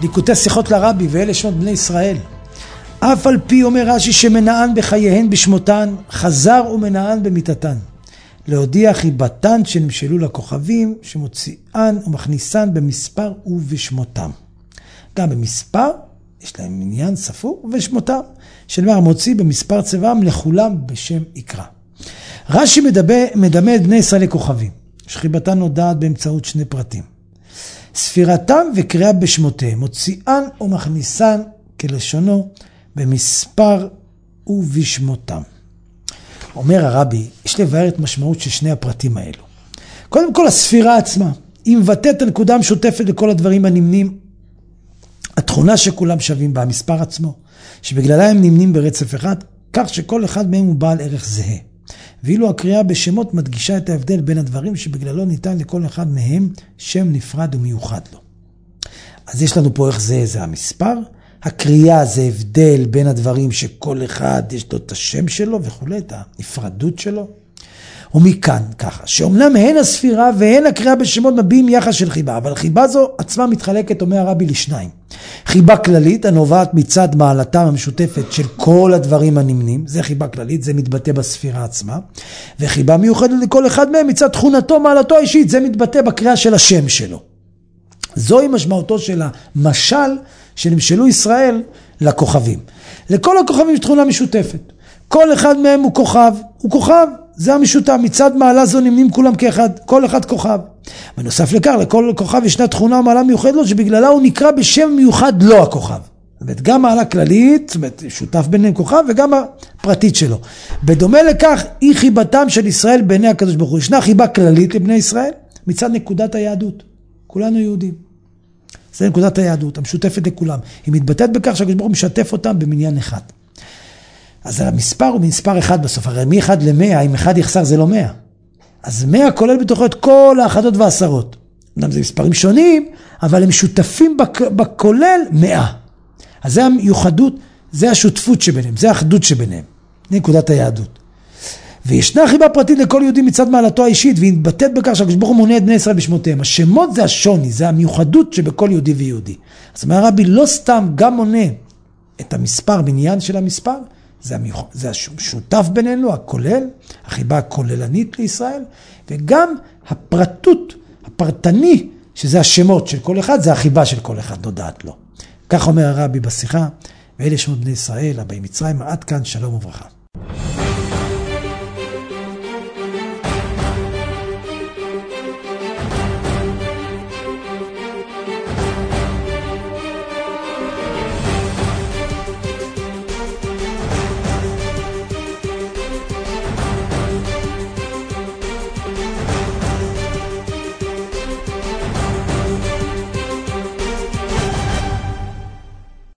ליקוטי שיחות לרבי, ואלה שמות בני ישראל. אף על פי אומר רש"י שמנען בחייהן בשמותן, חזר ומנען במיתתן. להודיע חיבתן שנמשלו לכוכבים, שמוציאן ומכניסן במספר ובשמותם. גם במספר, יש להם עניין ספור, ובשמותם, שנאמר מוציא במספר צבעם לכולם בשם יקרא. רש"י מדמה את בני ישראל לכוכבים, שחיבתן נודעת באמצעות שני פרטים. ספירתם וקריאה בשמותיהם, מוציאן ומכניסן כלשונו במספר ובשמותם. אומר הרבי, יש לבאר את משמעות של שני הפרטים האלו. קודם כל, הספירה עצמה, היא מבטאת הנקודה המשותפת לכל הדברים הנמנים, התכונה שכולם שווים בה, המספר עצמו, שבגללה הם נמנים ברצף אחד, כך שכל אחד מהם הוא בעל ערך זהה. ואילו הקריאה בשמות מדגישה את ההבדל בין הדברים שבגללו ניתן לכל אחד מהם שם נפרד ומיוחד לו. אז יש לנו פה איך זה המספר, הקריאה זה הבדל בין הדברים שכל אחד יש לו את השם שלו וכו', את הנפרדות שלו. ומכאן ככה, שאומנם הן הספירה והן הקריאה בשמות מביעים יחס של חיבה, אבל חיבה זו עצמה מתחלקת, אומר הרבי, לשניים. חיבה כללית הנובעת מצד מעלתם המשותפת של כל הדברים הנמנים, זה חיבה כללית, זה מתבטא בספירה עצמה, וחיבה מיוחדת לכל אחד מהם מצד תכונתו, מעלתו האישית, זה מתבטא בקריאה של השם שלו. זוהי משמעותו של המשל שנמשלו ישראל לכוכבים. לכל הכוכבים יש תכונה משותפת. כל אחד מהם הוא כוכב, זה המשותף, מצד מעלה זו נמנים כולם כאחד, כל אחד כוכב. בנוסף לכך, לכל כוכב ישנה תכונה ומעלה מיוחדת לו, שבגללה הוא נקרא בשם מיוחד לא הכוכב. זאת אומרת, גם מעלה כללית, זאת אומרת, שותף ביניהם כוכב, וגם הפרטית שלו. בדומה לכך, היא חיבתם של ישראל בעיני הקדוש ברוך הוא. ישנה חיבה כללית לבני ישראל, מצד נקודת היהדות. כולנו יהודים. זה נקודת היהדות, המשותפת לכולם. היא מתבטאת בכך שהקדוש ברוך הוא משתף אותם במניין אחד. אז המספר הוא מספר אחד בסוף, הרי מ-1 ל-100, אם 1 יחסר זה לא 100. אז 100 כולל בתוכו את כל האחדות והעשרות. זה מספרים שונים, אבל הם שותפים בכולל 100. אז זה המיוחדות, זה השותפות שביניהם, זה האחדות שביניהם. זה נקודת היהדות. וישנה חיבה פרטית לכל יהודי מצד מעלתו האישית, והיא מתבטאת בכך שהקדוש ברוך הוא מונה את בני ישראל בשמותיהם. השמות זה השוני, זה המיוחדות שבכל יהודי ויהודי. אז אומר הרבי, לא סתם גם מונה את המספר, בניין של המספר, זה השותף בינינו, הכולל, החיבה הכוללנית לישראל, וגם הפרטות, הפרטני, שזה השמות של כל אחד, זה החיבה של כל אחד, נודעת לו. כך אומר הרבי בשיחה, ואלה שמות בני ישראל, הבאים מצרים, עד כאן, שלום וברכה.